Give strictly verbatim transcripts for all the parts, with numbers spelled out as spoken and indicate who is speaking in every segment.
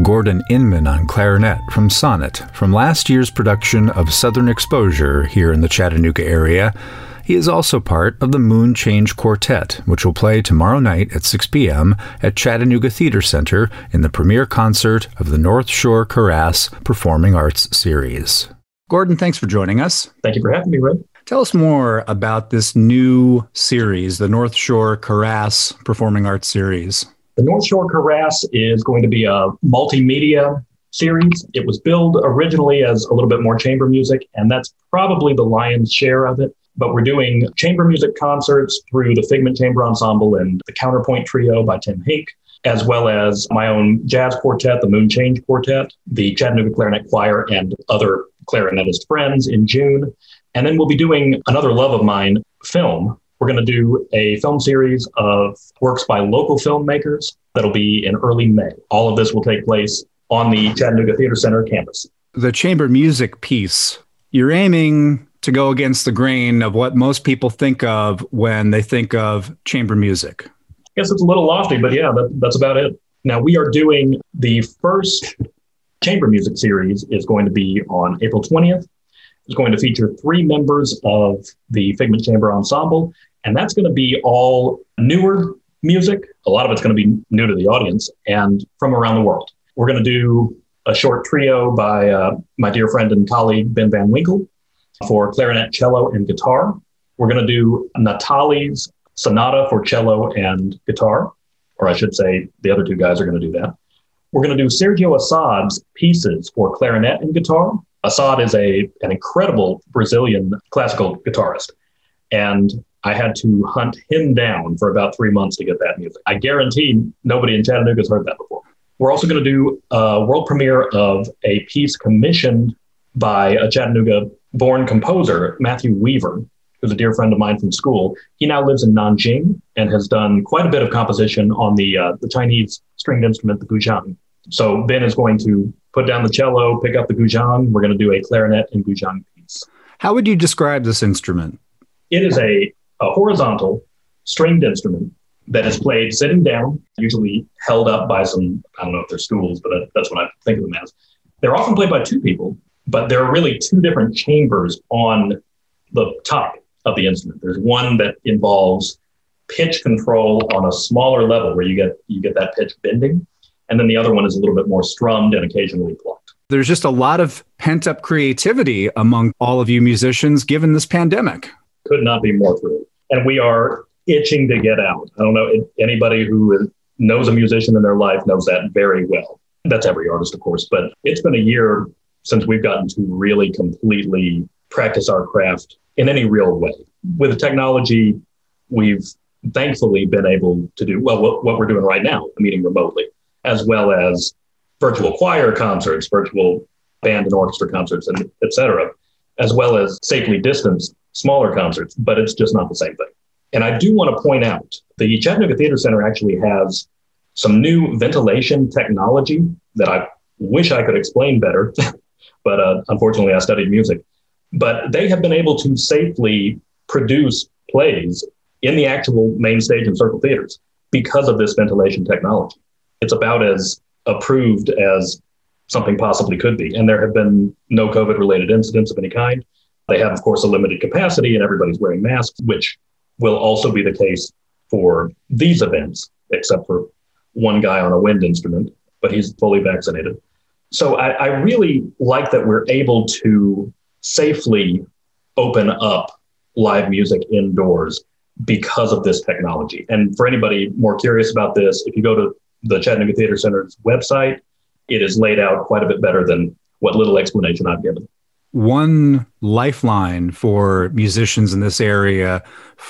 Speaker 1: Gordon Inman on clarinet from Sonnet, from last year's production of Southern Exposure here in the Chattanooga area. He is also part of the Moon Change Quartet, which will play tomorrow night at six p.m. at Chattanooga Theater Center in the premiere concert of the North Shore Karass Performing Arts Series. Gordon, thanks for joining us.
Speaker 2: Thank you for having me, Ray.
Speaker 1: Tell us more about this new series, the North Shore Karass Performing Arts Series.
Speaker 2: The North Shore Karass is going to be a multimedia series. It was billed originally as a little bit more chamber music, and that's probably the lion's share of it. But we're doing chamber music concerts through the Figment Chamber Ensemble and the Counterpoint Trio by Tim Hink, as well as my own jazz quartet, the Moon Change Quartet, the Chattanooga Clarinet Choir, and other clarinetist friends in June. And then we'll be doing another love of mine, film. We're going to do a film series of works by local filmmakers that'll be in early May. All of this will take place on the Chattanooga Theater Center campus. The chamber music piece, you're aiming to go against the grain of what most people think of when they think of chamber music. I guess it's a little lofty, but yeah, that, that's about it. Now, we are doing the first chamber music series is going to be on April twentieth. It's going to feature three members of the Figment Chamber Ensemble, and that's going to be all newer music. A lot of it's going to be new to the audience and from around the world. We're going to do a short trio by uh, my dear friend and colleague, Ben Van Winkle, for clarinet, cello, and guitar. We're going to do Natali's Sonata for cello and guitar, or I should say the other two guys are going to do that. We're going to do Sergio Assad's pieces for clarinet and guitar. Assad is a an incredible Brazilian classical guitarist, and I had to hunt him down for about three months to get that music. I guarantee nobody in Chattanooga has heard that before. We're also going to do a world premiere of a piece commissioned by a Chattanooga-born composer, Matthew Weaver, who's a dear friend of mine from school. He now lives in Nanjing and has done quite a bit of composition on the uh, the Chinese stringed instrument, the guzheng. So Ben is going to put down the cello, pick up the guzheng. We're going to do a clarinet and guzheng piece.
Speaker 1: How would you describe this instrument?
Speaker 2: It is a, a horizontal stringed instrument that is played sitting down, usually held up by some, I don't know if they're stools, but that, that's what I think of them as. They're often played by two people, but there are really two different chambers on the top of the instrument. There's one that involves pitch control on a smaller level where you get you get that pitch bending. And then the other one is a little bit more strummed and occasionally plucked. There's
Speaker 1: just a lot of pent-up creativity among all of you musicians given this pandemic.
Speaker 2: Could not be more thrilled. And we are itching to get out. I don't know, if anybody who knows a musician in their life knows that very well. That's every artist, of course. But it's been a year since we've gotten to really completely practice our craft in any real way. With the technology, we've thankfully been able to do, well, what, what we're doing right now, meeting remotely, as well as virtual choir concerts, virtual band and orchestra concerts, and et cetera, as well as safely distanced smaller concerts, but it's just not the same thing. And I do want to point out, the Chattanooga Theater Center actually has some new ventilation technology that I wish I could explain better, but uh, unfortunately I studied music. But they have been able to safely produce plays in the actual main stage and circle theaters because of this ventilation technology. It's about as approved as something possibly could be. And there have been no COVID-related incidents of any kind. They have, of course, a limited capacity and everybody's wearing masks, which will also be the case for these events, except for one guy on a wind instrument, but he's fully vaccinated. So I, I really like that we're able to safely open up live music indoors because of this technology. And for anybody more curious about this, if you go to the Chattanooga Theater Center's website, it is laid out quite a bit better than what little explanation I've given.
Speaker 1: One lifeline for musicians in this area,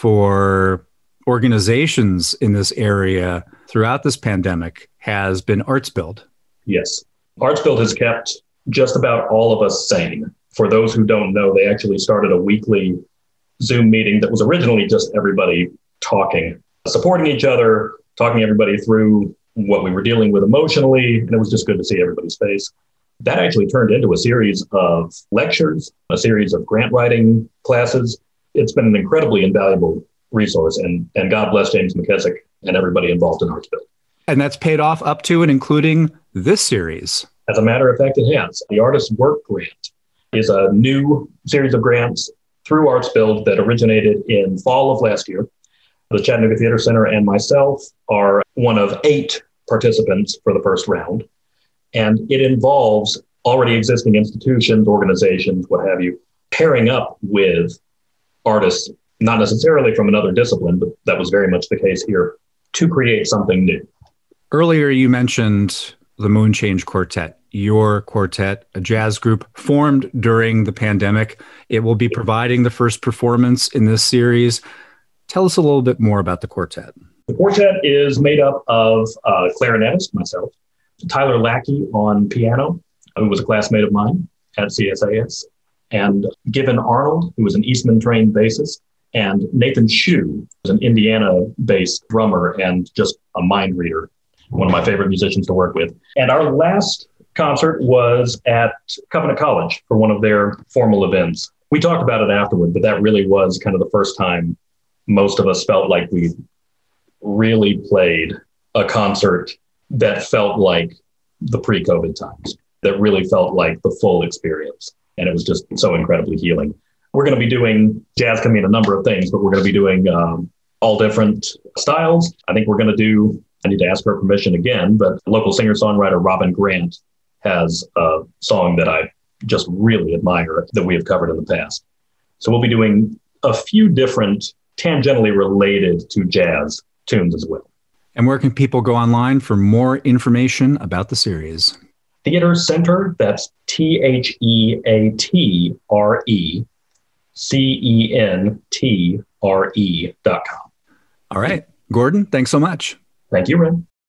Speaker 1: for organizations in this area throughout this pandemic, has been ArtsBuild.
Speaker 2: Yes. ArtsBuild has kept just about all of us sane. For those who don't know, they actually started a weekly Zoom meeting that was originally just everybody talking, supporting each other, talking everybody through what we were dealing with emotionally, and it was just good to see everybody's face. That actually turned into a series of lectures, a series of grant writing classes. It's been an incredibly invaluable resource, and, and God bless James McKessick and everybody involved in ArtsBuild.
Speaker 1: And that's paid off up to and including this series.
Speaker 2: As a matter of fact, it has. The Artist Work Grant is a new series of grants through ArtsBuild that originated in fall of last year. The Chattanooga Theater Center and myself are one of eight participants for the first round. And it involves already existing institutions, organizations, what have you, pairing up with artists, not necessarily from another discipline, but that was very much the case here, to create something new.
Speaker 1: Earlier, you mentioned the Moon Change Quartet, your quartet, a jazz group formed during the pandemic. It will be providing the first performance in this series. Tell us a little bit more about the quartet.
Speaker 2: The quartet is made up of a clarinetist, myself, Tyler Lackey on piano, who was a classmate of mine at C S A S, and Given Arnold, who was an Eastman-trained bassist, and Nathan Shue, who's an Indiana-based drummer and just a mind reader, one of my favorite musicians to work with. And our last concert was at Covenant College for one of their formal events. We talked about it afterward, but that really was kind of the first time most of us felt like we really played a concert that felt like the pre-COVID times, that really felt like the full experience. And it was just so incredibly healing. We're going to be doing, jazz can mean a number of things, but we're going to be doing um, all different styles. I think we're going to do, I need to ask her permission again, but local singer-songwriter Robin Grant has a song that I just really admire that we have covered in the past. So we'll be doing a few different tangentially related to jazz tunes as well.
Speaker 1: And where can people go online for more information about the series?
Speaker 2: Theater Center, that's T H E A T R E C E N T R E dot com.
Speaker 1: All right. Gordon, thanks so much.
Speaker 2: Thank you, Ren.